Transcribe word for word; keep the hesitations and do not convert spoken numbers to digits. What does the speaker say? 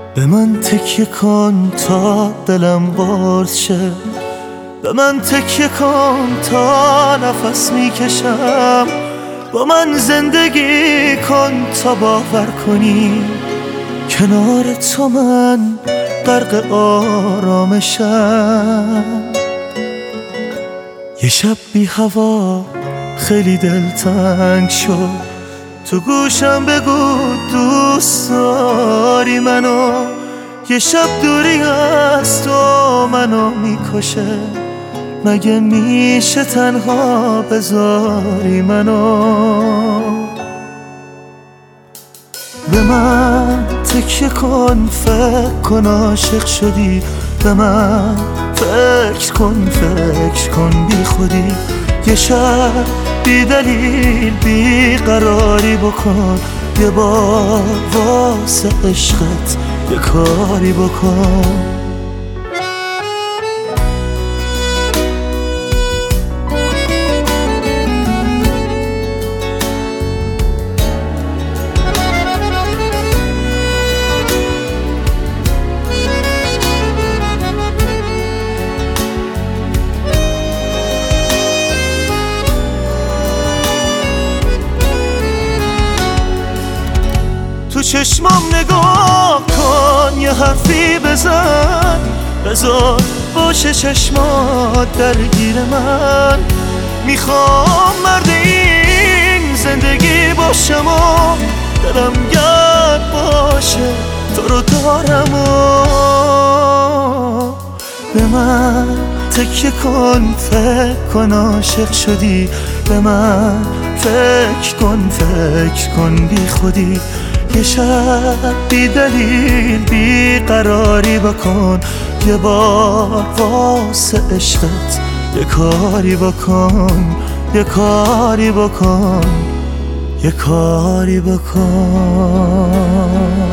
به من تکیه کن تا دلم قرص شه، به من تکیه کن تا نفس میکشم، با من زندگی کن تا باور کنی کنار تو من غرق آرامشم. یه شب بی هوا خیلی دلتنگ شد، تو گوشم بگو دوست داری منو، یه شب دوری از تو منو میکشه، مگه میشه تنها بذاری منو؟ به من تکیه کن، فکر کن عاشق شدی، به من فکر کن فکر کن بی خودی، یه شب بی دلیل بی قراری بکن، یه بار واسه عشقت یه کاری بکن. تو چشمام نگاه کن، یه حرفی بزن، بذار باشه چشمات درگیر من، میخوام مرد این زندگی باشم و دلم گرد باشه تو رو دارم و به من تکیه کن، فکر کن عاشق شدی، به من فکر کن فکر کن بی خودی، یه شب بی دلیل بی قراری بکن، یه بار واسه عشقت یه کاری بکن، یه کاری بکن، یه کاری بکن.